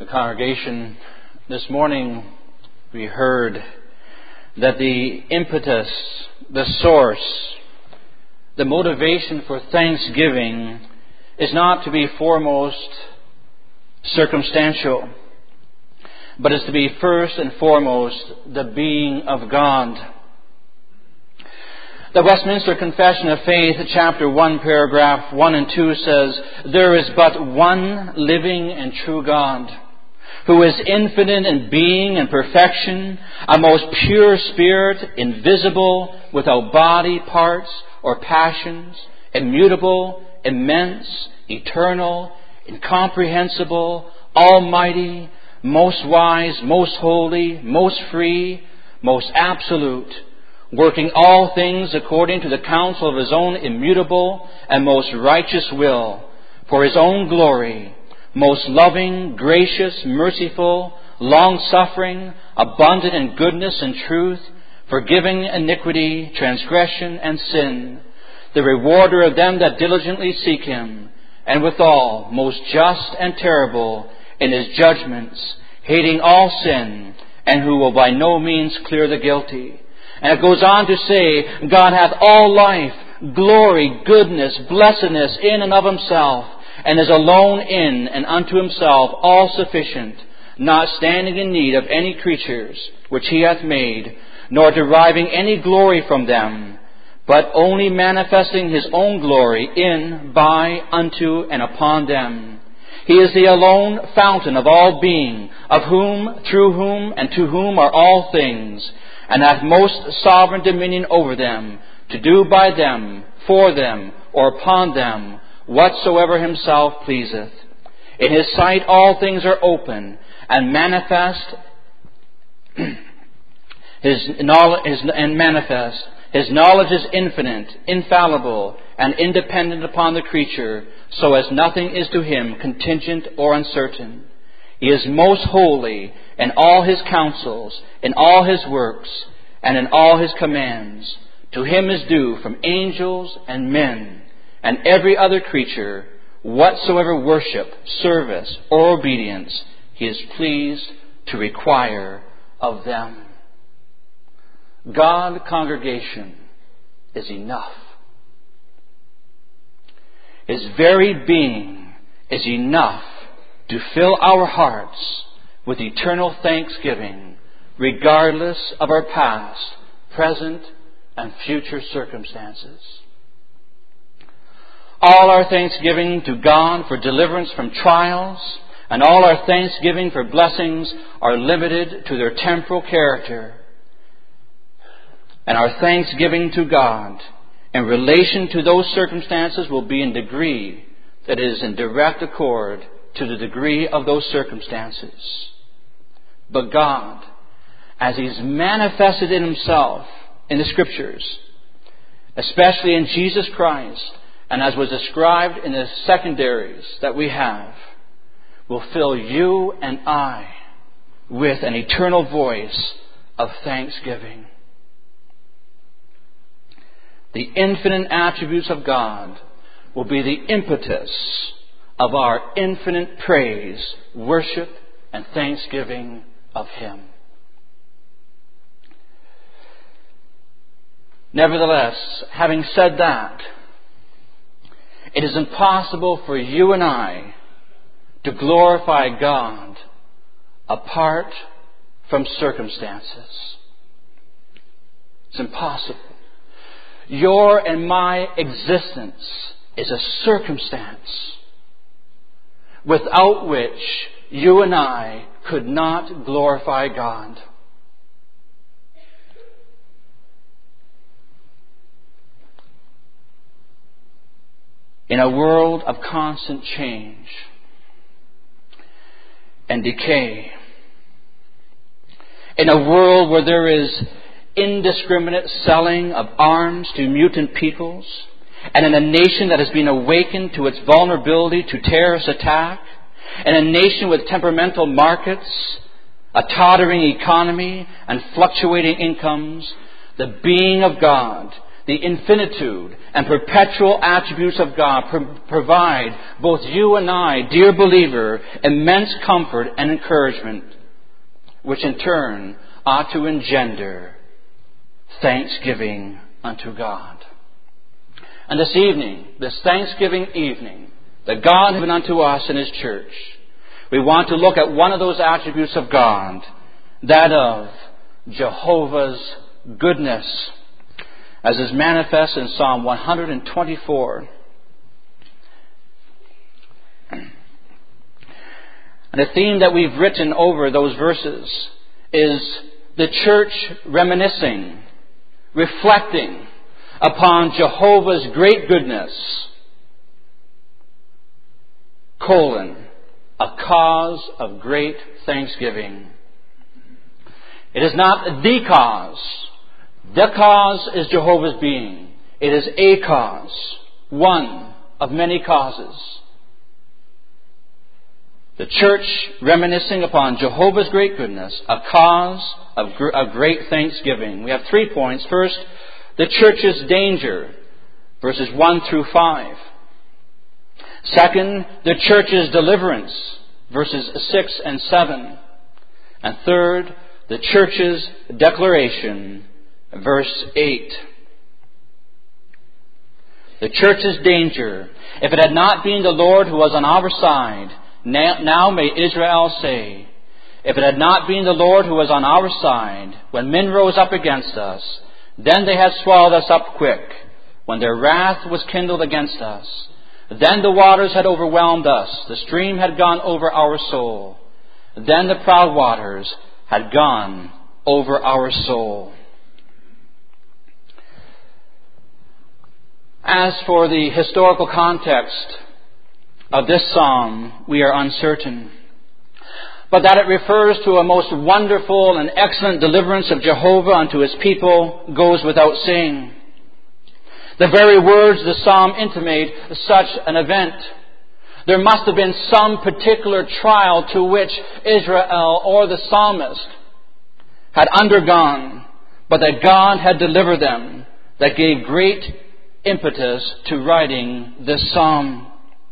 The congregation, this morning we heard that the impetus, the source, the motivation for thanksgiving is not to be foremost circumstantial, but is to be first and foremost the being of God. The Westminster Confession of Faith, chapter 1, paragraph 1 and 2 says, "There is but one living and true God, who is infinite in being and perfection, a most pure spirit, invisible, without body, parts, or passions, immutable, immense, eternal, incomprehensible, almighty, most wise, most holy, most free, most absolute, working all things according to the counsel of His own immutable and most righteous will, for His own glory, most loving, gracious, merciful, long-suffering, abundant in goodness and truth, forgiving iniquity, transgression, and sin, the rewarder of them that diligently seek Him, and withal most just and terrible in His judgments, hating all sin, and who will by no means clear the guilty." And it goes on to say, God hath all life, glory, goodness, blessedness in and of Himself, and is alone in and unto Himself all sufficient, not standing in need of any creatures which He hath made, nor deriving any glory from them, but only manifesting His own glory in, by, unto, and upon them. He is the alone fountain of all being, of whom, through whom, and to whom are all things, and hath most sovereign dominion over them, to do by them, for them, or upon them, whatsoever Himself pleaseth. In His sight all things are open and manifest. His knowledge is infinite, infallible, and independent upon the creature, so as nothing is to Him contingent or uncertain. He is most holy in all His counsels, in all His works, and in all His commands. To Him is due from angels and men and every other creature whatsoever worship, service, or obedience He is pleased to require of them. God, congregation, is enough. His very being is enough to fill our hearts with eternal thanksgiving, regardless of our past, present, and future circumstances. All our thanksgiving to God for deliverance from trials, and all our thanksgiving for blessings are limited to their temporal character. And our thanksgiving to God in relation to those circumstances will be in degree that is in direct accord to the degree of those circumstances. But God, as He's manifested in Himself in the Scriptures, especially in Jesus Christ, and as was described in the secondaries that we have, will fill you and I with an eternal voice of thanksgiving. The infinite attributes of God will be the impetus of our infinite praise, worship, and thanksgiving of Him. Nevertheless, having said that, it is impossible for you and I to glorify God apart from circumstances. It's impossible. Your and my existence is a circumstance without which you and I could not glorify God. In a world of constant change and decay, in a world where there is indiscriminate selling of arms to mutant peoples, and in a nation that has been awakened to its vulnerability to terrorist attack, and a nation with temperamental markets, a tottering economy, and fluctuating incomes, the being of God, the infinitude and perpetual attributes of God provide both you and I, dear believer, immense comfort and encouragement, which in turn ought to engender thanksgiving unto God. And this evening, this Thanksgiving evening, that God has given unto us in His church, we want to look at one of those attributes of God, that of Jehovah's goodness, as is manifest in Psalm 124. And the theme that we've written over those verses is the church reminiscing, reflecting upon Jehovah's great goodness, a cause of great thanksgiving. It is not the cause. The cause is Jehovah's being. It is a cause, one of many causes. The church reminiscing upon Jehovah's great goodness, a cause of great thanksgiving. We have 3 points. First, the church's danger, verses 1 through 5. Second, the church's deliverance, verses 6 and 7. And third, the church's declaration, verse 8. The church's danger. If it had not been the Lord who was on our side, now may Israel say, if it had not been the Lord who was on our side, when men rose up against us, then they had swallowed us up quick, when their wrath was kindled against us. Then the waters had overwhelmed us, the stream had gone over our soul. Then the proud waters had gone over our soul. As for the historical context of this psalm, we are uncertain. But that it refers to a most wonderful and excellent deliverance of Jehovah unto His people goes without saying. The very words of the psalm intimate such an event. There must have been some particular trial to which Israel or the psalmist had undergone, but that God had delivered them, that gave great impetus to writing this psalm.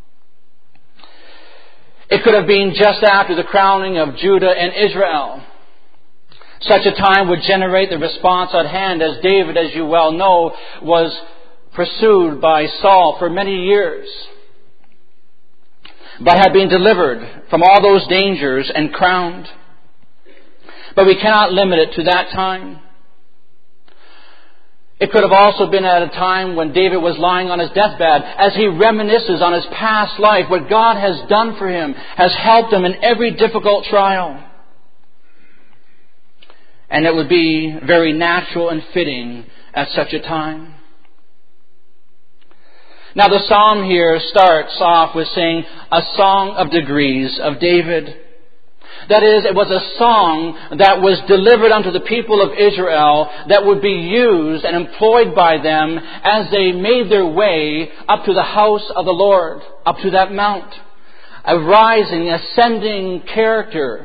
It could have been just after the crowning of Judah and Israel. Such a time would generate the response at hand, as David, as you well know, was pursued by Saul for many years, but had been delivered from all those dangers and crowned. But we cannot limit it to that time. It could have also been at a time when David was lying on his deathbed, as he reminisces on his past life, what God has done for him, has helped him in every difficult trial. And it would be very natural and fitting at such a time. Now the psalm here starts off with saying, a song of degrees of David. That is, it was a song that was delivered unto the people of Israel that would be used and employed by them as they made their way up to the house of the Lord, up to that mount. A rising, ascending character.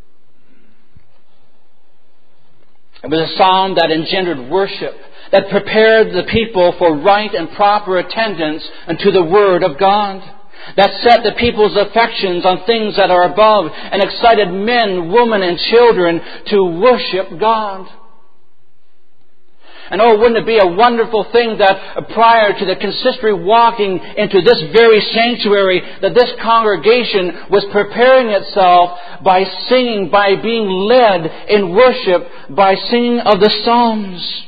It was a psalm that engendered worship, that prepared the people for right and proper attendance unto the Word of God, that set the people's affections on things that are above and excited men, women, and children to worship God. And oh, wouldn't it be a wonderful thing that prior to the consistory walking into this very sanctuary, that this congregation was preparing itself by singing, by being led in worship, by singing of the Psalms.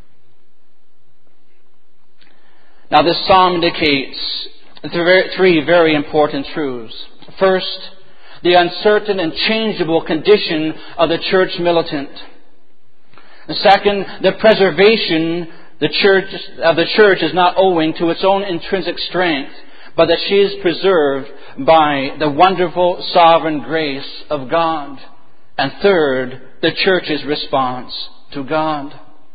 Now this psalm indicates three very important truths. First, the uncertain and changeable condition of the church militant. And second, the preservation of the church is not owing to its own intrinsic strength, but that she is preserved by the wonderful sovereign grace of God. And third, the church's response to God.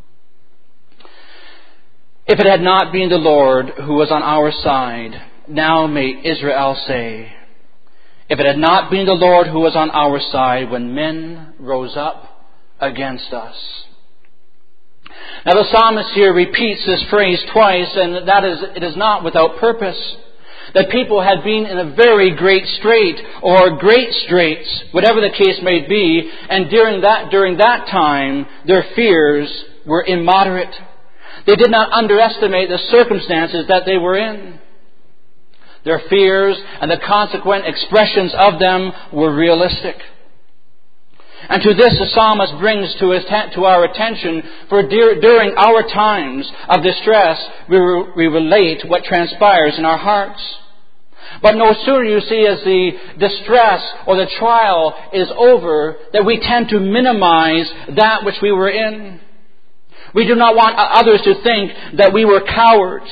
If it had not been the Lord who was on our side, now may Israel say, if it had not been the Lord who was on our side when men rose up against us. Now the psalmist here repeats this phrase twice, and it is not without purpose. That people had been in a very great strait, or great straits, whatever the case may be, and during that time, their fears were immoderate. They did not underestimate the circumstances that they were in. Their fears and the consequent expressions of them were realistic. And to this the psalmist brings to our attention, for during our times of distress, we relate what transpires in our hearts. But no sooner, you see, as the distress or the trial is over, that we tend to minimize that which we were in. We do not want others to think that we were cowards.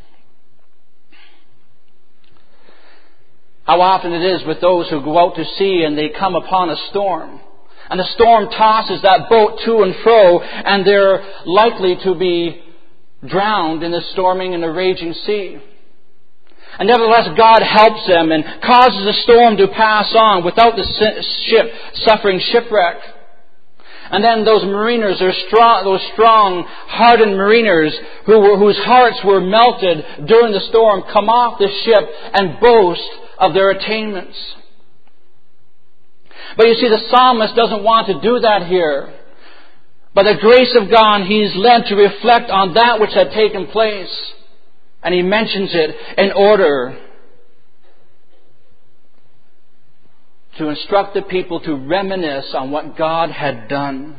How often it is with those who go out to sea and they come upon a storm. And the storm tosses that boat to and fro, and they're likely to be drowned in the storming and the raging sea. And nevertheless, God helps them and causes the storm to pass on without the ship suffering shipwreck. And then those mariners, those strong, hardened mariners whose hearts were melted during the storm, come off the ship and boast of their attainments. But you see, the psalmist doesn't want to do that here. By the grace of God, he's led to reflect on that which had taken place. And he mentions it in order to instruct the people to reminisce on what God had done.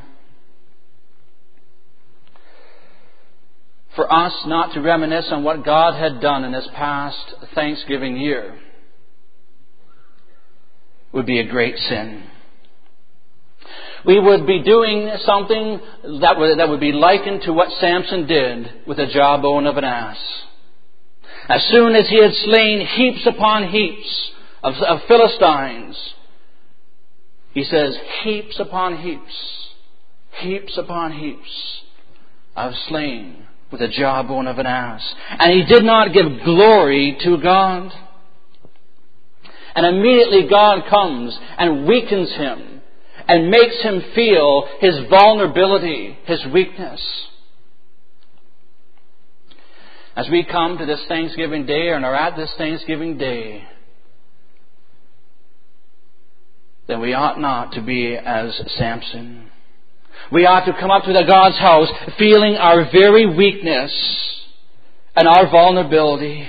For us not to reminisce on what God had done in this past Thanksgiving year would be a great sin. We would be doing something that would be likened to what Samson did with the jawbone of an ass. As soon as he had slain heaps upon heaps of Philistines, he says, heaps upon heaps I've slain with the jawbone of an ass. And he did not give glory to God. And immediately God comes and weakens him and makes him feel his vulnerability, his weakness. As we come to this Thanksgiving Day and are at this Thanksgiving Day, then we ought not to be as Samson. We ought to come up to God's house feeling our very weakness and our vulnerability.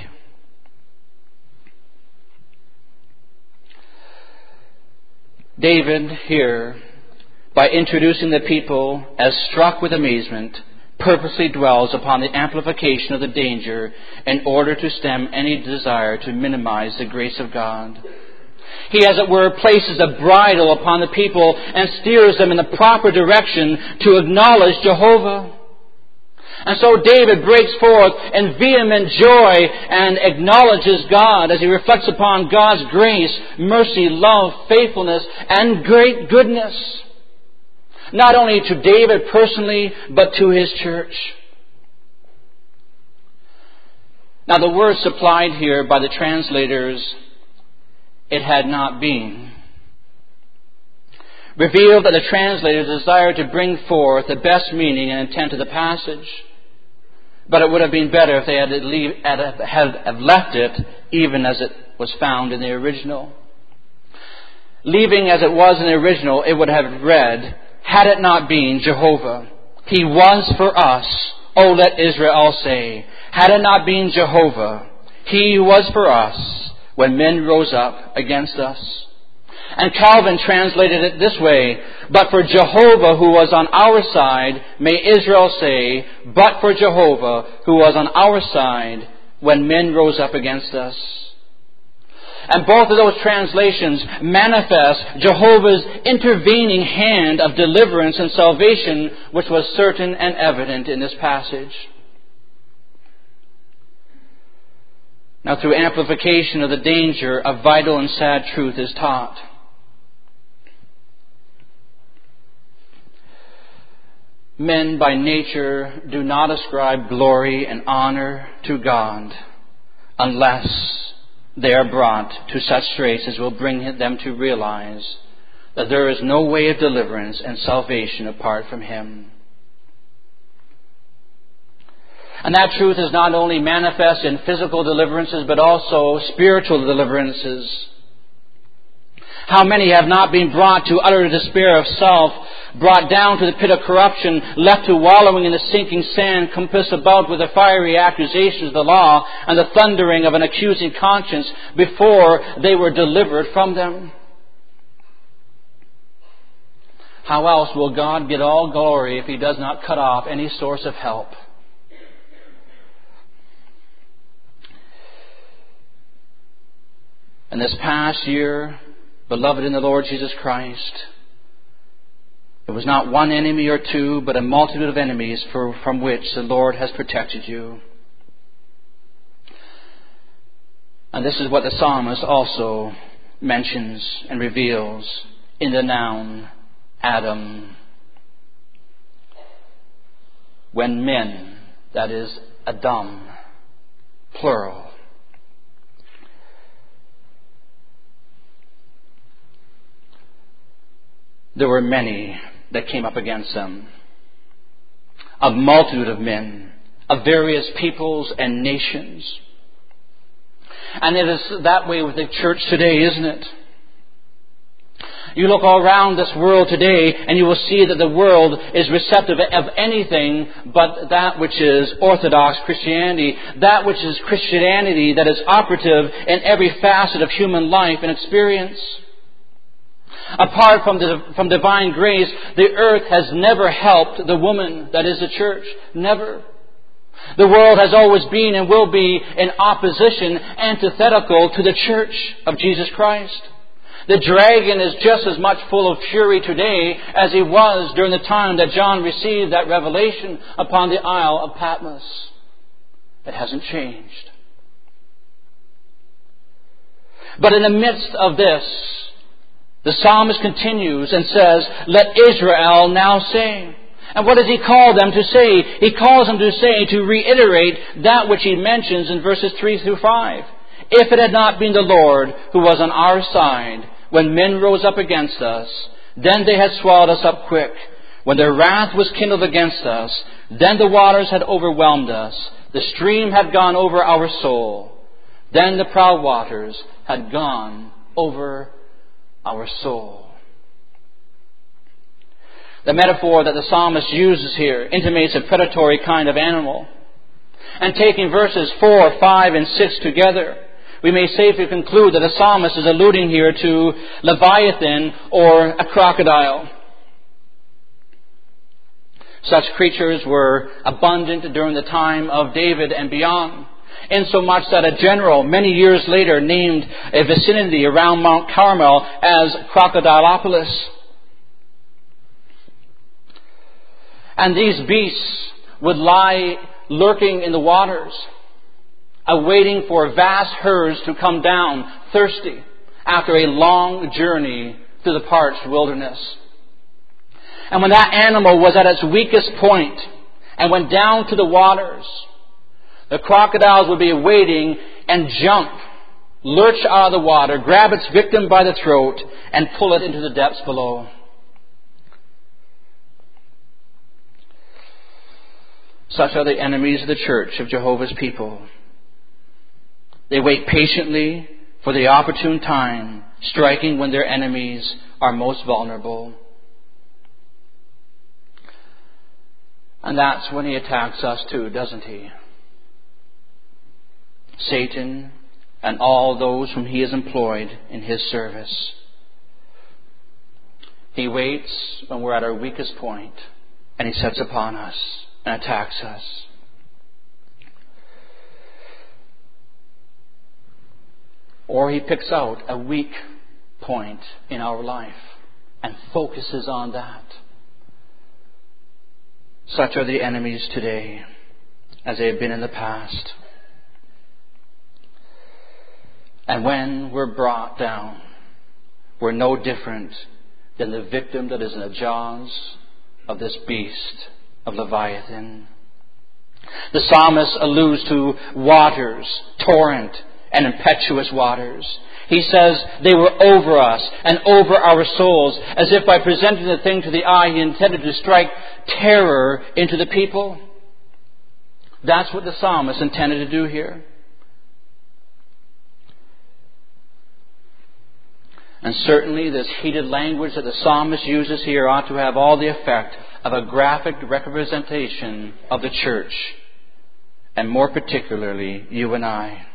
David here, by introducing the people as struck with amazement, purposely dwells upon the amplification of the danger in order to stem any desire to minimize the grace of God. He, as it were, places a bridle upon the people and steers them in the proper direction to acknowledge Jehovah. And so David breaks forth in vehement joy and acknowledges God as he reflects upon God's grace, mercy, love, faithfulness, and great goodness. Not only to David personally, but to his church. Now the word supplied here by the translators, it had not been, revealed that the translators desired to bring forth the best meaning and intent of the passage. But it would have been better if they had left it even as it was found in the original. Leaving as it was in the original, it would have read, had it not been Jehovah, He was for us, O let Israel say. Had it not been Jehovah, He who was for us when men rose up against us. And Calvin translated it this way, but for Jehovah who was on our side, may Israel say, but for Jehovah who was on our side when men rose up against us. And both of those translations manifest Jehovah's intervening hand of deliverance and salvation, which was certain and evident in this passage. Now, through amplification of the danger, a vital and sad truth is taught. Men by nature do not ascribe glory and honor to God unless they are brought to such straits as will bring them to realize that there is no way of deliverance and salvation apart from Him. And that truth is not only manifest in physical deliverances, but also spiritual deliverances. How many have not been brought to utter despair of self, brought down to the pit of corruption, left to wallowing in the sinking sand, compassed about with the fiery accusations of the law and the thundering of an accusing conscience before they were delivered from them? How else will God get all glory if He does not cut off any source of help? And this past year, beloved in the Lord Jesus Christ, it was not one enemy or two, but a multitude of enemies from which the Lord has protected you. And this is what the psalmist also mentions and reveals in the noun Adam. When men, that is Adam, plural, there were many that came up against them. A multitude of men, of various peoples and nations. And it is that way with the church today, isn't it? You look all around this world today and you will see that the world is receptive of anything but that which is Orthodox Christianity, that which is Christianity that is operative in every facet of human life and experience. Apart from divine grace, the earth has never helped the woman that is the church. Never. The world has always been and will be in opposition, antithetical to the church of Jesus Christ. The dragon is just as much full of fury today as he was during the time that John received that revelation upon the Isle of Patmos. It hasn't changed. But in the midst of this, the psalmist continues and says, "Let Israel now say." And what does he call them to say? He calls them to say, to reiterate that which he mentions in verses 3 through 5. If it had not been the Lord who was on our side, when men rose up against us, then they had swallowed us up quick. When their wrath was kindled against us, then the waters had overwhelmed us. The stream had gone over our soul. Then the proud waters had gone over our soul. The metaphor that the psalmist uses here intimates a predatory kind of animal. And taking verses 4, 5, and 6 together, we may safely conclude that the psalmist is alluding here to Leviathan or a crocodile. Such creatures were abundant during the time of David and beyond, insomuch that a general many years later named a vicinity around Mount Carmel as Crocodilopolis. And these beasts would lie lurking in the waters, awaiting for vast herds to come down thirsty after a long journey through the parched wilderness. And when that animal was at its weakest point and went down to the waters, the crocodiles would be waiting and jump, lurch out of the water, grab its victim by the throat, and pull it into the depths below. Such are the enemies of the church of Jehovah's people. They wait patiently for the opportune time, striking when their enemies are most vulnerable. And that's when he attacks us too, doesn't he? Satan and all those whom he has employed in his service. He waits when we're at our weakest point, and he sets upon us and attacks us. Or he picks out a weak point in our life and focuses on that. Such are the enemies today, as they have been in the past. And when we're brought down, we're no different than the victim that is in the jaws of this beast of Leviathan. The psalmist alludes to waters, torrent, and impetuous waters. He says they were over us and over our souls, as if by presenting the thing to the eye, he intended to strike terror into the people. That's what the psalmist intended to do here. And certainly this heated language that the psalmist uses here ought to have all the effect of a graphic representation of the church, and more particularly you and I.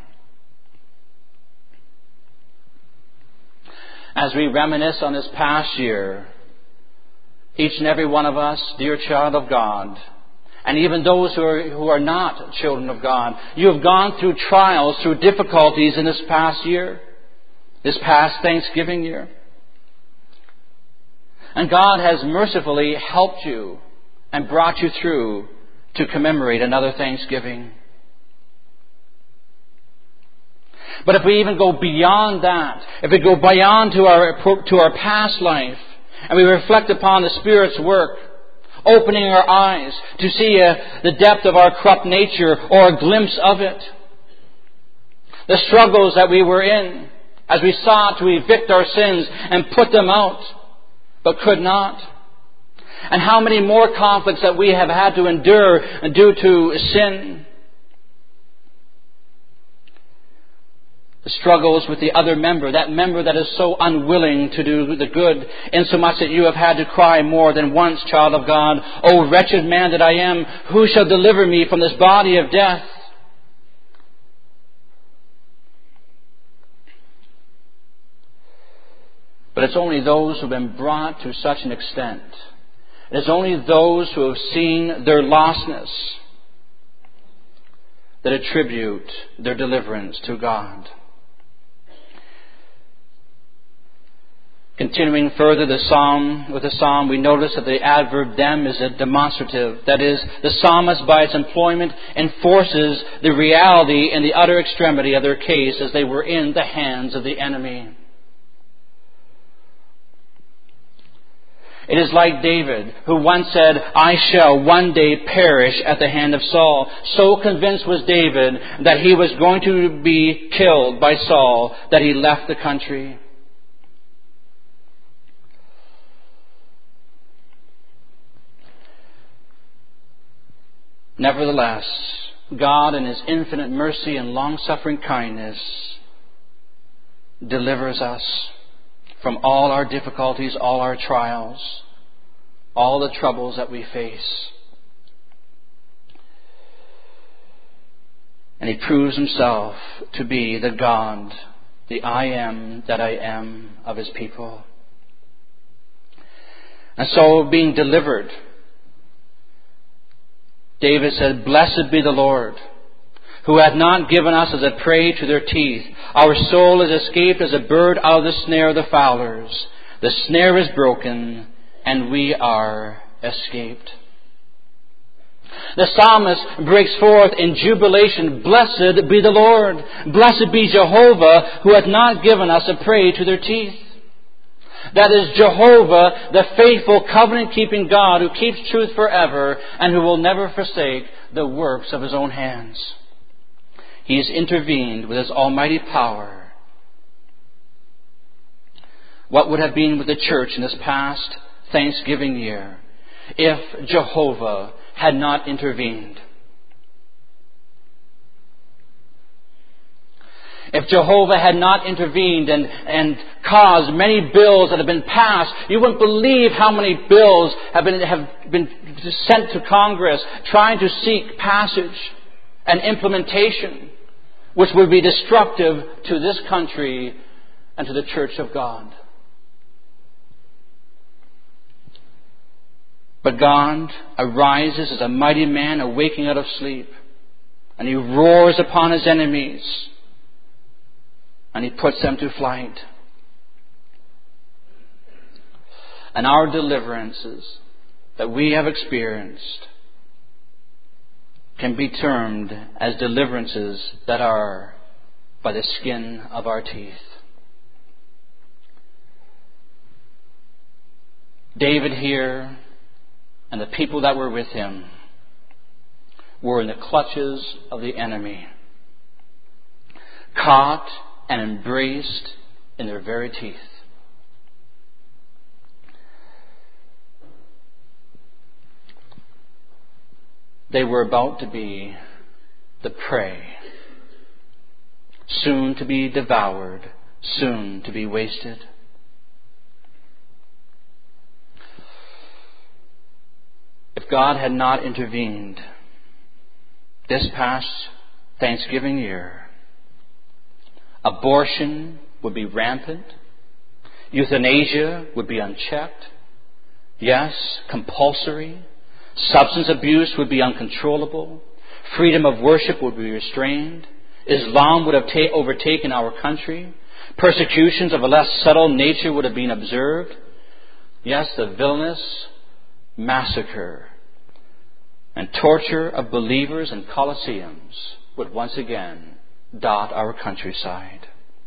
As we reminisce on this past year, each and every one of us, dear child of God, and even those who are not children of God, you have gone through trials, through difficulties in this past year, this past Thanksgiving year. And God has mercifully helped you and brought you through to commemorate another Thanksgiving. But if we even go beyond that, if we go beyond to our past life, and we reflect upon the Spirit's work, opening our eyes to see the depth of our corrupt nature or a glimpse of it, the struggles that we were in as we sought to evict our sins and put them out, but could not. And how many more conflicts that we have had to endure due to sin. The struggles with the other member, that member that is so unwilling to do the good, insomuch that you have had to cry more than once, child of God, "O wretched man that I am, who shall deliver me from this body of death?" But it's only those who have been brought to such an extent. It's only those who have seen their lostness that attribute their deliverance to God. Continuing further with the psalm, we notice that the adverb them is a demonstrative. That is, the psalmist by its employment enforces the reality and the utter extremity of their case as they were in the hands of the enemy. It is like David, who once said, "I shall one day perish at the hand of Saul." So convinced was David that he was going to be killed by Saul that he left the country. Nevertheless, God in His infinite mercy and long-suffering kindness delivers us from all our difficulties, all our trials, all the troubles that we face. And He proves Himself to be the God, the I am that I am of His people. And so, being delivered, David said, "Blessed be the Lord, who hath not given us as a prey to their teeth. Our soul is escaped as a bird out of the snare of the fowlers. The snare is broken, and we are escaped." The psalmist breaks forth in jubilation, "Blessed be the Lord. Blessed be Jehovah, who hath not given us a prey to their teeth." That is Jehovah, the faithful covenant-keeping God who keeps truth forever and who will never forsake the works of His own hands. He has intervened with His almighty power. What would have been with the church in this past Thanksgiving year if Jehovah had not intervened? If Jehovah had not intervened and caused many bills that have been passed, you wouldn't believe how many bills have been sent to Congress trying to seek passage and implementation, which would be destructive to this country and to the Church of God. But God arises as a mighty man awaking out of sleep, and He roars upon His enemies, and He puts them to flight. And our deliverances that we have experienced can be termed as deliverances that are by the skin of our teeth. David here and the people that were with him were in the clutches of the enemy, caught and embraced in their very teeth. They were about to be the prey, soon to be devoured, soon to be wasted. If God had not intervened this past Thanksgiving year, abortion would be rampant, euthanasia would be unchecked, yes, compulsory, substance abuse would be uncontrollable, freedom of worship would be restrained, Islam would have overtaken our country, persecutions of a less subtle nature would have been observed, yes, the villainous massacre and torture of believers in coliseums would once again dot our countryside.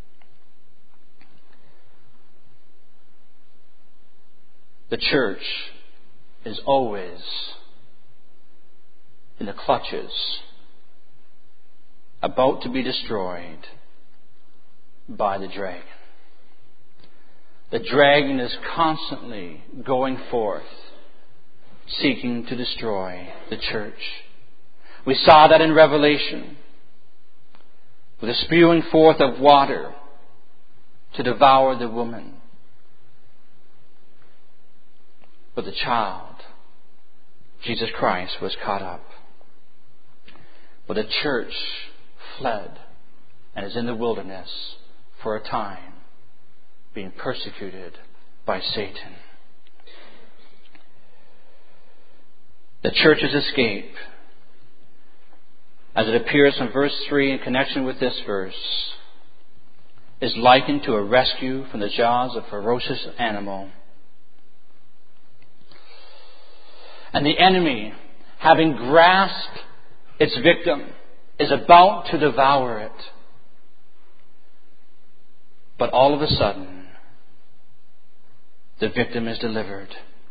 The church is always in the clutches, about to be destroyed by the dragon. The dragon is constantly going forth, seeking to destroy the church. We saw that in Revelation, with the spewing forth of water to devour the woman. But the child, Jesus Christ, was caught up. But the church fled and is in the wilderness for a time, being persecuted by Satan. The church's escape, as it appears from verse 3 in connection with this verse, is likened to a rescue from the jaws of a ferocious animal. And the enemy, having grasped its victim, is about to devour it. But all of a sudden, the victim is delivered.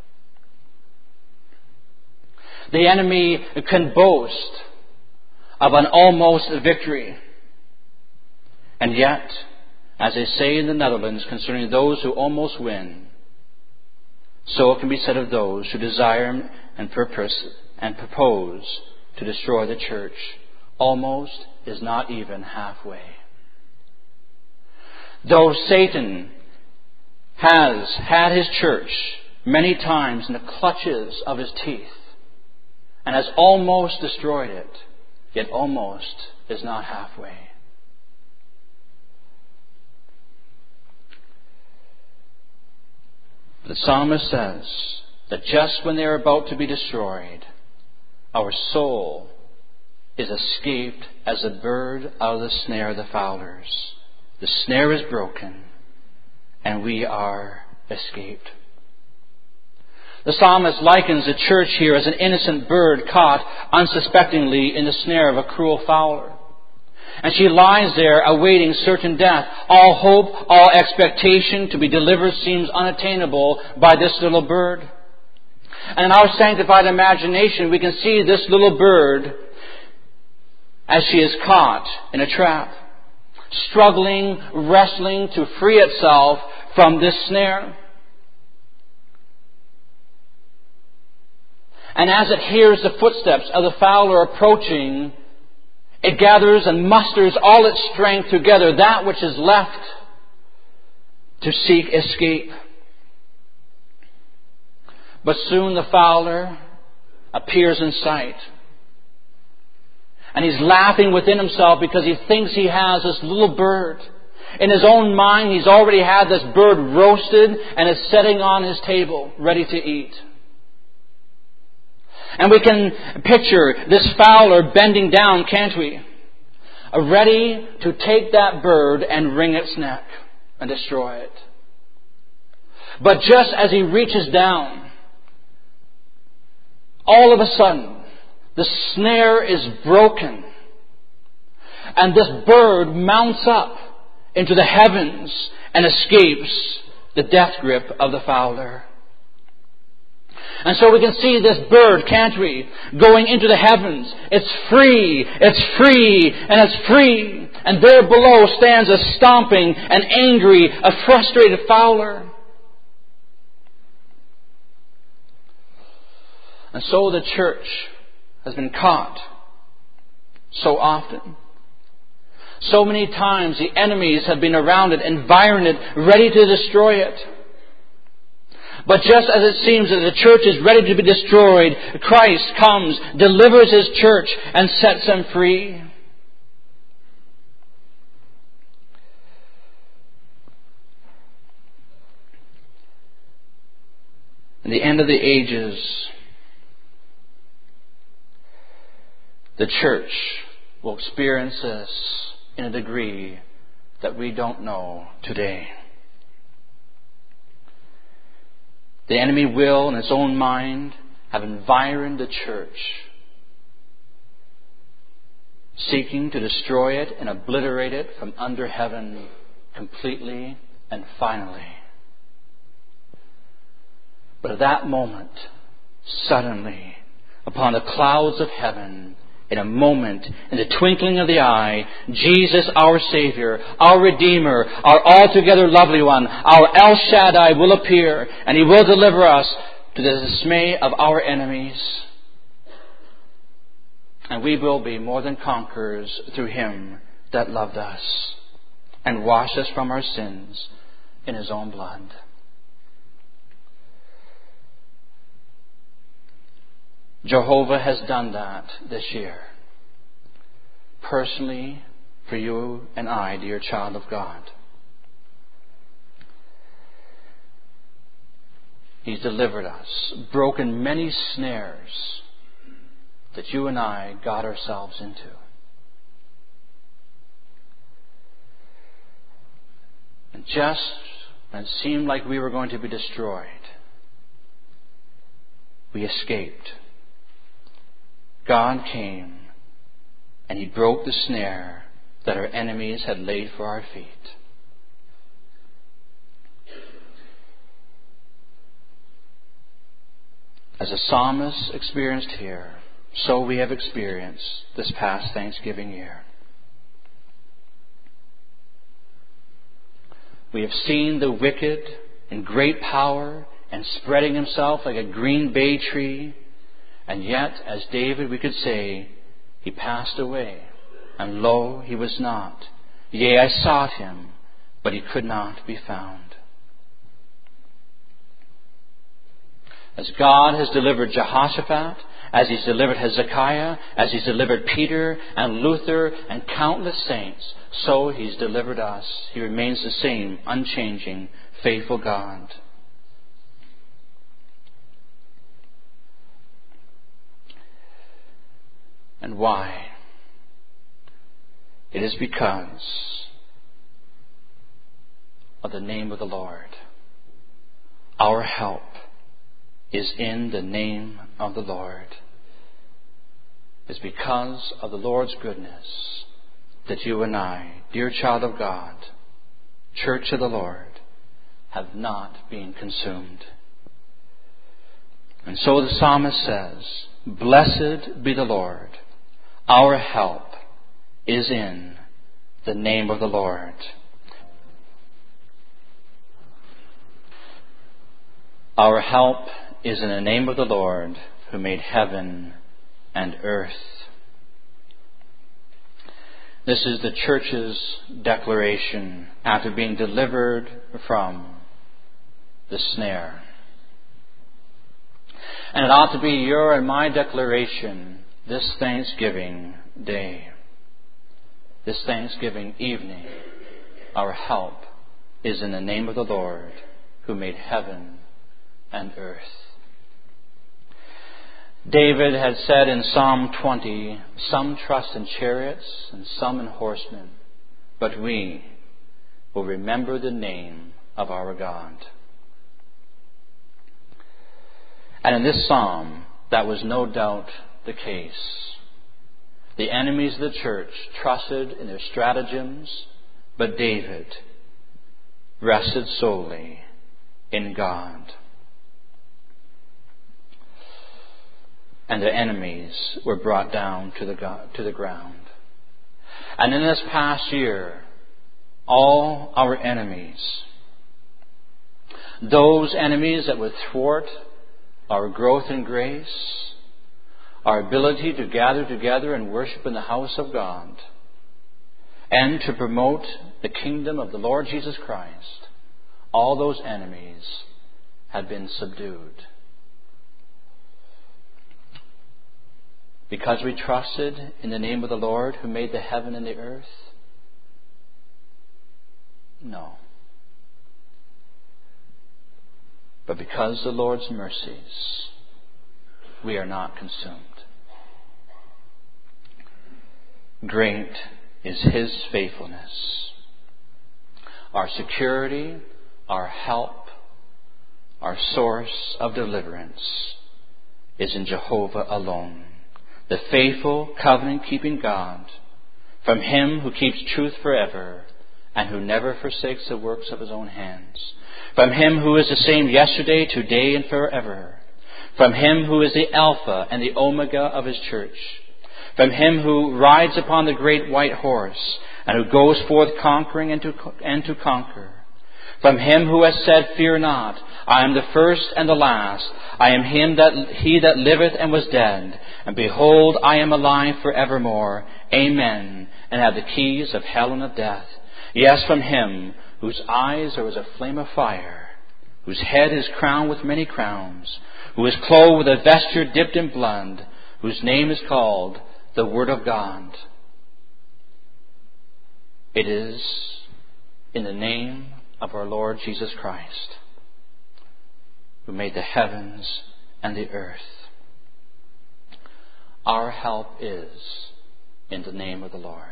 The enemy can boast of an almost victory. And yet, as they say in the Netherlands concerning those who almost win, so it can be said of those who desire and purpose and propose to destroy the church. Almost is not even halfway. Though Satan has had his church many times in the clutches of his teeth and has almost destroyed it, yet almost is not halfway. The psalmist says that just when they are about to be destroyed, our soul is escaped as a bird out of the snare of the fowlers. The snare is broken, and we are escaped. The psalmist likens the church here as an innocent bird caught unsuspectingly in the snare of a cruel fowler. And she lies there awaiting certain death. All hope, all expectation to be delivered seems unattainable by this little bird. And in our sanctified imagination, we can see this little bird as she is caught in a trap, struggling, wrestling to free itself from this snare. And as it hears the footsteps of the fowler approaching, it gathers and musters all its strength together, that which is left, to seek escape. But soon the fowler appears in sight. And he's laughing within himself because he thinks he has this little bird. In his own mind, he's already had this bird roasted and is setting on his table, ready to eat. And we can picture this fowler bending down, can't we? Ready to take that bird and wring its neck and destroy it. But just as he reaches down, all of a sudden, the snare is broken. And this bird mounts up into the heavens and escapes the death grip of the fowler. And so we can see this bird, can't we, going into the heavens. It's free, and it's free. And there below stands a stomping, an angry, a frustrated fowler. And so the church has been caught so often. So many times the enemies have been around it, environed it, ready to destroy it. But just as it seems that the church is ready to be destroyed, Christ comes, delivers His church, and sets them free. In the end of the ages, the church will experience this in a degree that we don't know today. The enemy will, in its own mind, have environed the church, seeking to destroy it and obliterate it from under heaven completely and finally. But at that moment, suddenly, upon the clouds of heaven, in a moment, in the twinkling of the eye, Jesus, our Savior, our Redeemer, our altogether lovely one, our El Shaddai will appear, and He will deliver us to the dismay of our enemies. And we will be more than conquerors through Him that loved us and washed us from our sins in His own blood. Jehovah has done that this year. Personally, for you and I, dear child of God. He's delivered us, broken many snares that you and I got ourselves into. And just when it seemed like we were going to be destroyed, we escaped. God came and He broke the snare that our enemies had laid for our feet. As the psalmist experienced here, so we have experienced this past Thanksgiving year. We have seen the wicked in great power and spreading himself like a green bay tree. And yet, as David, we could say, he passed away, and lo, he was not. Yea, I sought him, but he could not be found. As God has delivered Jehoshaphat, as He's delivered Hezekiah, as He's delivered Peter and Luther and countless saints, so He's delivered us. He remains the same, unchanging, faithful God. And why? It is because of the name of the Lord. Our help is in the name of the Lord. It's because of the Lord's goodness that you and I, dear child of God, church of the Lord, have not been consumed. And so the psalmist says, "Blessed be the Lord. Our help is in the name of the Lord." Our help is in the name of the Lord who made heaven and earth. This is the church's declaration after being delivered from the snare. And it ought to be your and my declaration this Thanksgiving Day, this Thanksgiving evening. Our help is in the name of the Lord who made heaven and earth. David had said in Psalm 20, "Some trust in chariots and some in horsemen, but we will remember the name of our God." And in this psalm, that was no doubt the case. The enemies of the church trusted in their stratagems, but David rested solely in God. And their enemies were brought down to the ground. And in this past year, all our enemies, those enemies that would thwart our growth in grace, our ability to gather together and worship in the house of God, and to promote the kingdom of the Lord Jesus Christ, all those enemies had been subdued. Because we trusted in the name of the Lord who made the heaven and the earth? No. But because the Lord's mercies, we are not consumed. Great is His faithfulness. Our security, our help, our source of deliverance is in Jehovah alone, the faithful, covenant-keeping God, from Him who keeps truth forever and who never forsakes the works of His own hands, from Him who is the same yesterday, today, and forever, from Him who is the Alpha and the Omega of His church, from Him who rides upon the great white horse and who goes forth conquering and to conquer, from Him who has said, "Fear not, I am the first and the last. I am he that liveth and was dead, and behold, I am alive forevermore. Amen. And have the keys of hell and of death." Yes, from Him whose eyes are as a flame of fire, whose head is crowned with many crowns, who is clothed with a vesture dipped in blood, whose name is called the Word of God. It is in the name of our Lord Jesus Christ, who made the heavens and the earth. Our help is in the name of the Lord.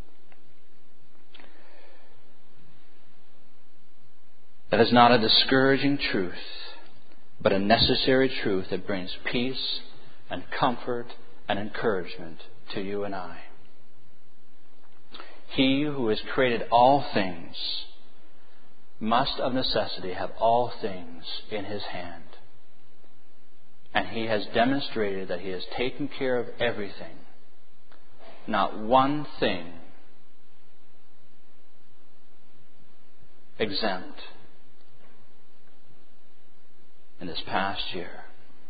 That is not a discouraging truth, but a necessary truth that brings peace and comfort and encouragement to you and I. He who has created all things must of necessity have all things in His hand. And He has demonstrated that He has taken care of everything. Not one thing exempt in this past year.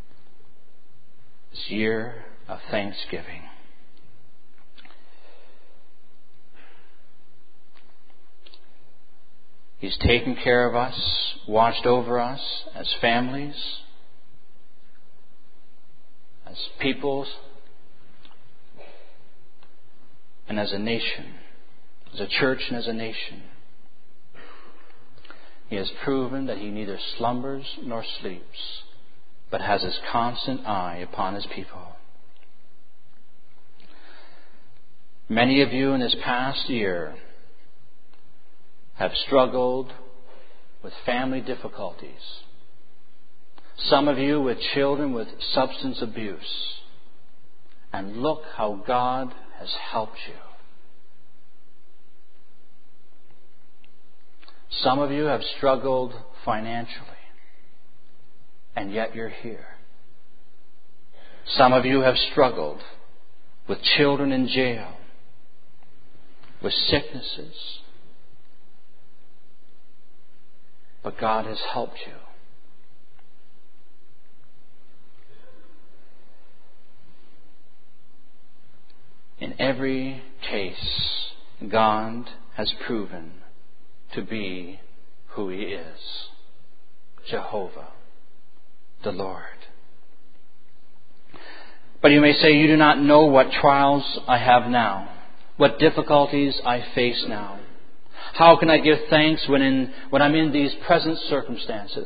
This year of thanksgiving. He's taken care of us, watched over us as families, as peoples, and as a nation, as a church and as a nation. He has proven that He neither slumbers nor sleeps, but has His constant eye upon His people. Many of you in this past year have struggled with family difficulties. Some of you with children with substance abuse. And look how God has helped you. Some of you have struggled financially, and yet you're here. Some of you have struggled with children in jail, with sicknesses, but God has helped you. In every case, God has proven to be who He is. Jehovah, the Lord. But you may say, you do not know what trials I have now, what difficulties I face now. How can I give thanks when I'm in these present circumstances?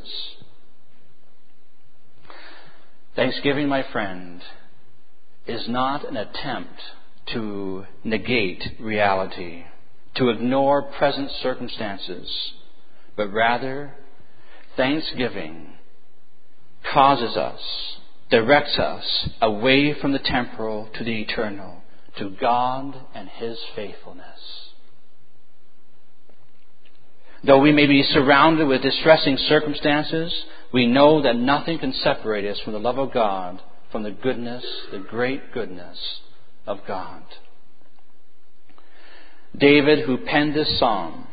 Thanksgiving, my friend, is not an attempt to negate reality, to ignore present circumstances, but rather, thanksgiving causes us, directs us away from the temporal to the eternal, to God and His faithfulness. Though we may be surrounded with distressing circumstances, we know that nothing can separate us from the love of God, from the goodness, the great goodness of God. David, who penned this psalm,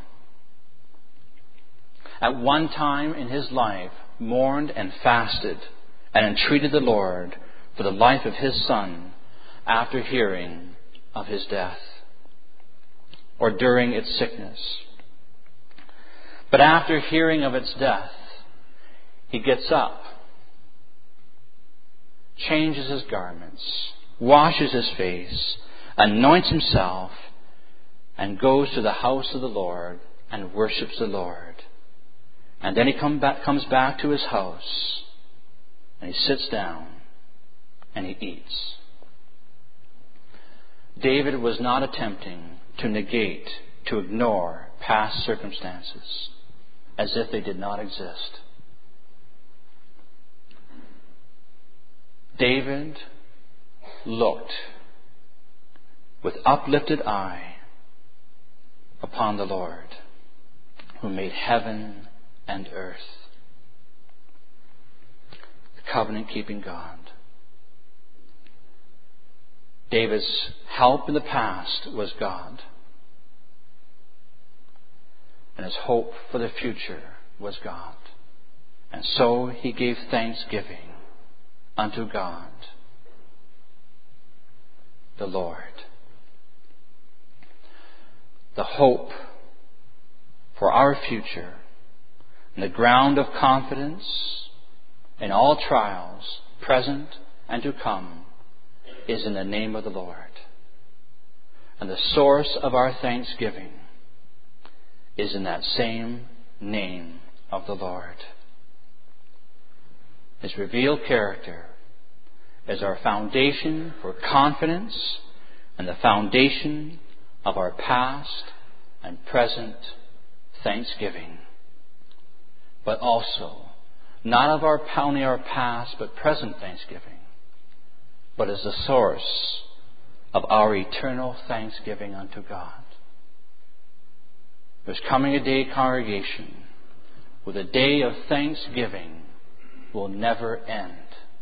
at one time in his life mourned and fasted and entreated the Lord for the life of his Son after hearing of his death, or during its sickness. But after hearing of its death, he gets up, changes his garments, washes his face, anoints himself, and goes to the house of the Lord and worships the Lord. And then he comes back to his house, and he sits down and he eats. David was not attempting to negate, to ignore past circumstances as if they did not exist. David looked with uplifted eye upon the Lord, who made heaven and earth, the covenant-keeping God. David's help in the past was God, and his hope for the future was God. And so he gave thanksgiving unto God, the Lord. The hope for our future and the ground of confidence in all trials, present and to come, is in the name of the Lord. And the source of our thanksgiving is in that same name of the Lord. His revealed character is our foundation for confidence and the foundation of our past and present thanksgiving. But also, not of only our past but present thanksgiving, but as the source of our eternal thanksgiving unto God. There's coming a day, congregation, where the day of thanksgiving will never end.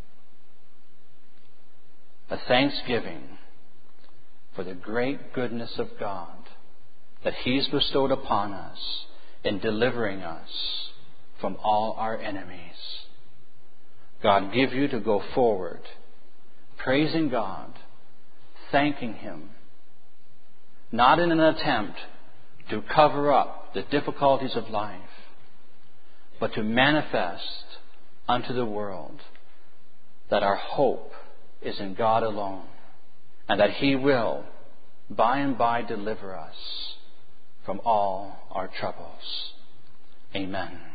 A thanksgiving for the great goodness of God that He's bestowed upon us in delivering us from all our enemies. God give you to go forward, praising God, thanking Him, not in an attempt to cover up the difficulties of life, but to manifest unto the world that our hope is in God alone, and that He will by and by deliver us from all our troubles. Amen.